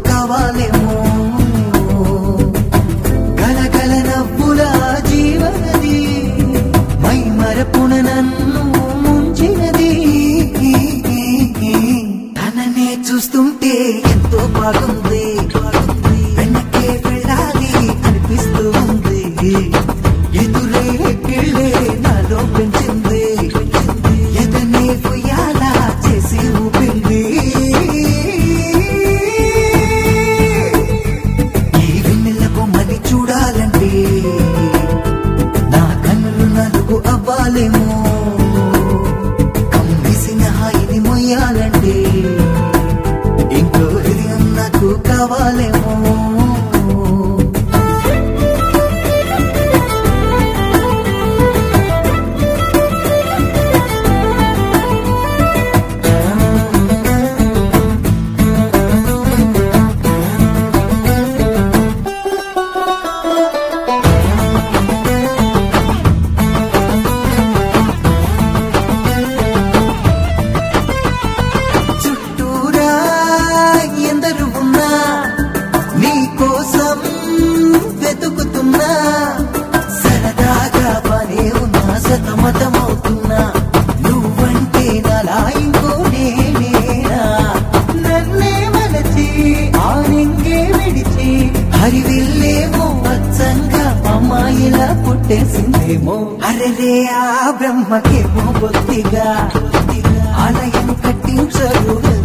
కావాలేమో గలగల నవ్వుల జీవనది మై మరపున నన్ను ముంచినది తననే చూస్తుంటే ఎంతో బాగుంది వెనకే వెళ్ళాలి అనిపిస్తూ ఉంది ఎదురే కెళ్ళే నాలో పెంచింది ఎదనే ఉయ్యాలా చేసి ఊపింది ఈ వెన్నెలకు మళ్ళీ చూడాలంటే నా కన్నులు నలుగు అవ్వాలేమో కమ్మేసిన హాయిని మొయ్యాలంటే ఇంకో హృదయం నాకు కావాలేమో సరదాగా పనే ఉన్నా సతమతమవుతున్నా నువ్వంటే నలా ఇంకో నేనేనా నన్నే మలచి ఆనింగే విడిచి హరివిల్లేమో అచ్చంగా అమ్మాయిలా పుట్టేసిందేమో అరెరే ఆ బ్రహ్మకేమో బొత్తిగా ఆలయం కట్టించరు